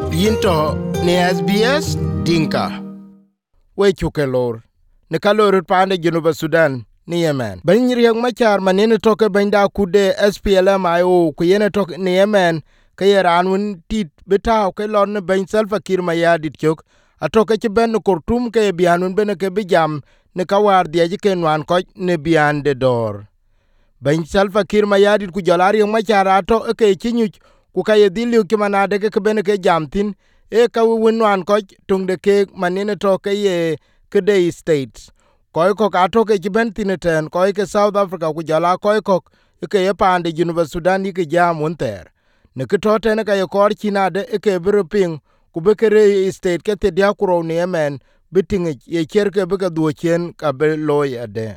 Yinto ni SBS Dinka. We chukelor. Ne kalorut pande Junuba Sudan ni Yemen. Ben Riek Machar manene toke benda kude SPLM IO kuyene toke ni Yemen kaya ranun tit betaw ke lon ben Salva Kiir Mayardit chok atoke che ben Khartoum ke bianun bene ke bijam ne kawar diaje ke nwan koch ne bian de dor. Ben Salva Kiir Mayardit ku jolari Machar ato ke chinyuch ku kaye dhiliu kimanade ke bene ke jamtin e ka winwan koch tungde ke manene toke ye kede states koy ko ato ke jibentin ten koy ke South Africa ku jala koy ko ke ye pande Junuba Sudan ke jam unter ne ke toten ka ye kor chinade ke bruping ku be kere state ke te dia kuro ne Yemen biting ye cherke be ka duochen ka be loy ade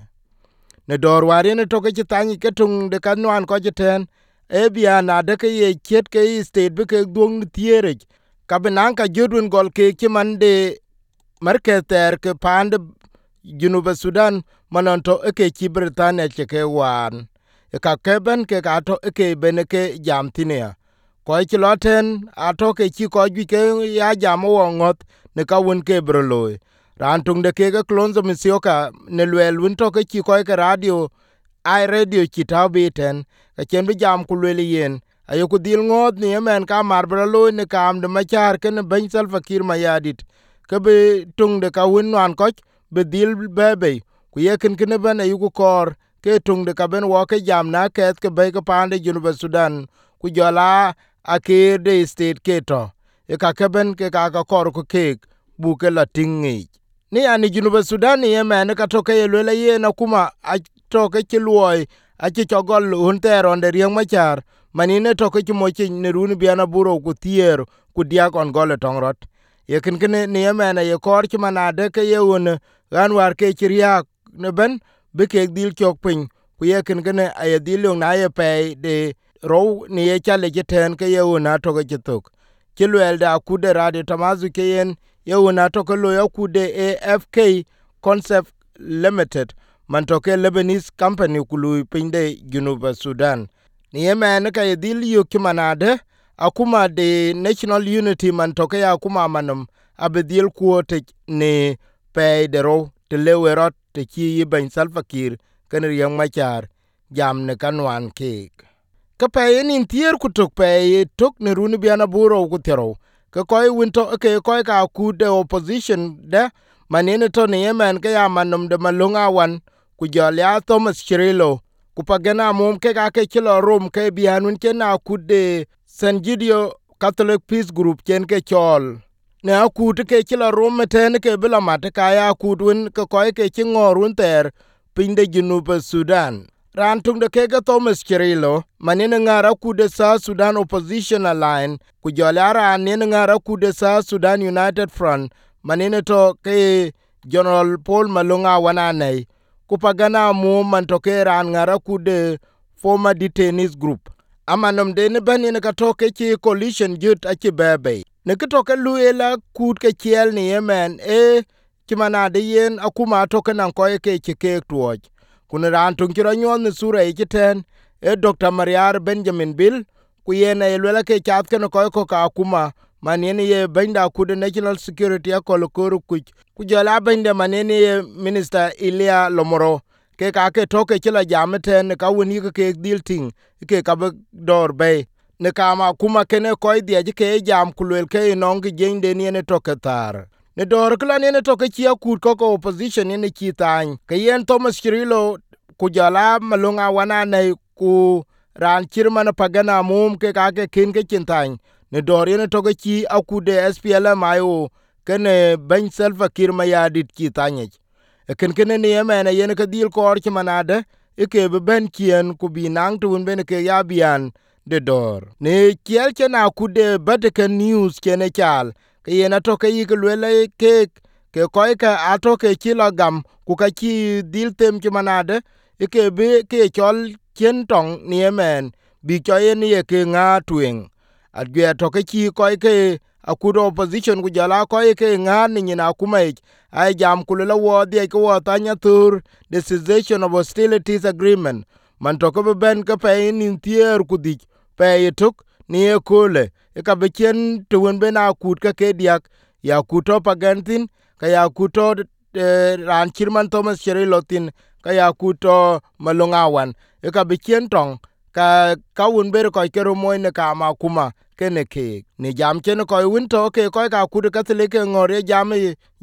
ne dor wari ne toke chitani ke tungde kanwan ko jeten e biana de ke ye chet ke state be ke duong tiere ka benan ka jodun gol ke kimande marketer ke pande Junuba Sudan manonto ke chi Britania che ke wan e ka keben ke ka to ke bene ke jamtinia ko chi loten ato ke chi ko ju ke ya jam wongot ne ka won ke broloy rantung de ke Klonzo Musyoka ne lwel won to ke chi ko ke radio ai radio chi tabiten ka chen bi jam ku le yen ayo ku dil ngot ni Yemen ka mar broloy ne kam de Machar ke ne ben Salva Kiir Mayardit ke be tung de ka won wan ko be dil bebe ku yeken kene ban ayu kor ke tung de ka ben wo ke jam na ket ke be ke pande Junuba Sudan ku jola ake de state ke to e ka ke ben ke ka kor ku ke bu ke la tingi ni ani Junuba Sudan ni Yemen ka to ke le ye na kuma a to ke ti loy a ti chogol hunter on de Riek Machar manine to ke mo chi ne run biana buro ku tier ku dia kon gole tongrot ye ken ni Yemen ye kor chi manade ke ye un gan war ke chiria ne ben be ke dil chok pin ku ye ken ay dil na ye pe de ro ni ye chale jeten ke ye un ato ke tok ki lwel da ku de radio tamazu ke yen ye un ato ke lo ya ku de AFK Concept Limited man to ke Lebanese company ku lu pin de Junuba Sudan ni Yemen ka ye dil yu ki manade akuma de National Unity man toke ya akuma manum abedil kuote ne pe de ro te lewerot te chi ben Salva Kiir kan Riek Machar jam ne kanwan kek ka pe nin tier kutok pe tok ne runi biana buro ku tero ka koy winto ke koy ka ku de opposition de manene to ne Yemen ka ya manum de malunga wan ku jolya Thomas Chirilo ku pagana mum ke ka ke kilo rum ke bianun ke na ku de San Gidio Catholic Peace Group chen ke chol ne akut ke chila rum ten ke bila mat ka ya kutun ke koy ke chingorun ter pinde Junuba Sudan ran tung de ke Thomas Chirilo manene ngara kude sa Sudan Opposition Line ku jolara ne ngara kude sa Sudan United Front manene to ke General Paul Malunga wanane ku pagana mu man to ke ran ngara kude former detainees group amanum de ne bani ne ka toke chi coalition jut a chi bebe ne ka toke luela kut ke chiel ni Yemen chi manade yen akuma toke nan ko ke chi ke tuoj kun ran tung chi ranyon ne sura e ten Dr. Mariar Benjamin Bill ku yen e luela ke chat ke no ko ka akuma manene ye benda kude national security akol koru ku jola benda manene ye minister Ilia Lomoro ke ka ke toke chila jameten ka woni ke dil ting ke ka dor be ne ka ma kuma kene ko die ke jam kulel ke non ge jende ni ne toke tar ne dor kla ne toke chi akut ko opposition ne chi tan ke yen Thomas Chirilo ku jala malunga wana ne ku ran chirman pagana mum ke ka ke kin ke chintan ne dor ne toke chi akude SPLM ayo kene ben Salva Kiir Mayardit chi tanye ken ni Yemen yen ka dil kor chi manade ke be ben kien ku bi nang tun ben ke ya bian de dor ne kiel chena ku de Vatican News kene chal ke yen to ke yi lele ke koy ka ato ke kilogam ku ka chi dil tem chi manade ke be ke chol chen tong ni Yemen bi cho yen ye ke nga twen adge to ke chi koy ke akudo opposition ku jala koy ke nga ni na kuma ai jam kulela wo de ko tanya tur the cessation of hostilities agreement man to ko ben ka pe nin tier ku dik pe tuk ni e kole ka bechen to wen bena kut ka ke diak ya kuto pagantin ka ya kuto ran chirman Thomas Cherilotin ka ya kuto malongawan ka bechen tong ka un ber ko kero moy ne ka ma kuma kene ke ni jam chen ko win to ke ko ka kudo ka le ke ngore jam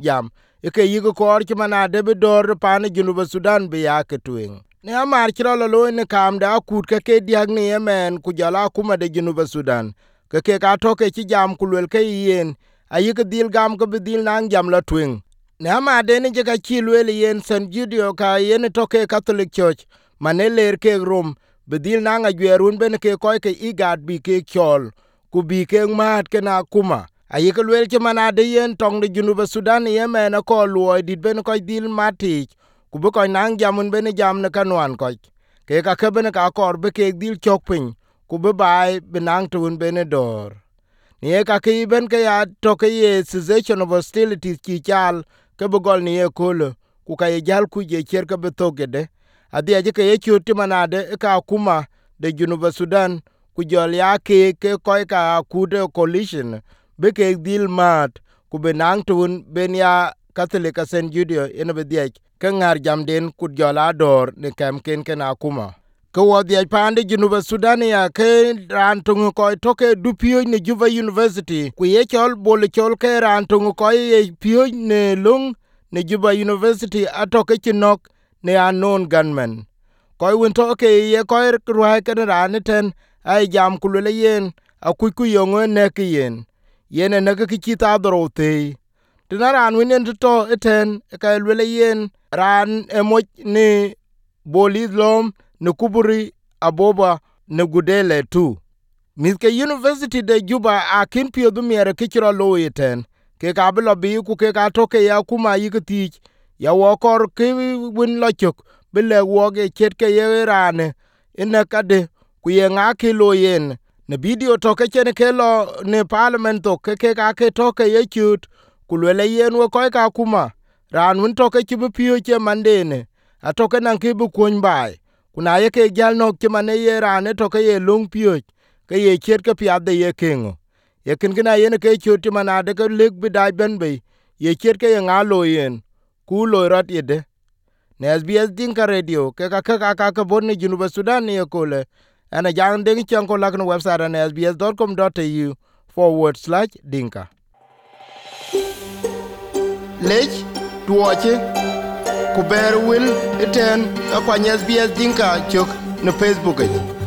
ke yigo ko or mana de be dor pan Junuba Sudan be ya ke twing ne amar chiro lo ne kam da kut ka ke diag ni Yemen ku jala kuma de Junuba Sudan ke ka to ke chi jam ku lel ke yen ayi ke dil gam ko be dil nang jam la twing ne amar de ne ka chi lel yen St Judio ka yen to ke Catholic Church maneler ke rom be dil nang a gwerun ben ke ko ke igad bi ke chol ku bi ke mat ke na kuma ayi ke lel ke mana de yen tong de Junuba Sudan Yemen ko luo dit ben ko dil mati ku be ko nang jamun ben jam ne kanwan ko ke ka ben ka kor be ke dil chok pin ku be bai benang tun ben dor nie ka ke ben ke ya to ke ye cessation of hostilities ki chal ke be gol nie kolo ku ka ye jal ku je cher ke be to gede adi aje ke ye chuti manade ka kuma de Junuba Sudan ku jol ya ke ko ka ku de coalition be ke dil mat ku benang tun ben ya Catholic St Judio ene be diech ke ngar jam den ku jola dor ne kem ken na kuma ko wodi pande Junuba Sudan ya ke ran tungu ko to ke du pio ne Juba University ku ye chol bol chol ke ran tungu ko ye pio ne lung ne Juba University atoke chinok ne unknown gunmen ko won to ke ye ko ruai ke ran ten ai jam ku le yen aku ku yongo ne ke yen yene ne ke ki ta dorote tinaran winen to eten ka le yen ran emo ni bolidlom ne kuburi aboba ne gudele tu miske University de Juba akin pio du miere kichiro lo iten ke ka bilo bi ku ke ka to ke ya kuma yigiti ya wokor ke win lochok bile woge chet ke ye rane ina kade ku ye nga ki lo yen ne video to ke chen ke lo ne parliament to ke ka ke to ke ye chut ku le yen wo ko ka kuma ran win to ke chi pio che mandene atoke nan ke bu kun bai kuna ye ke gal no ke mane ye rane to ke ye lung pio ke ye chet ke pia de ye kingo ye kin gina ye ne ke chut manade ke leg bi dai ben be ye chet ke ye nga lo yen ku lo rat ye de ne SBS Dinka Radio ke ka bonne Junuba Sudan ye kole ana jang de chen ko lakno website na sbs.com.au/dinka lech tuoche ku ber wil iten akwany SBS Dinka chok ne Facebook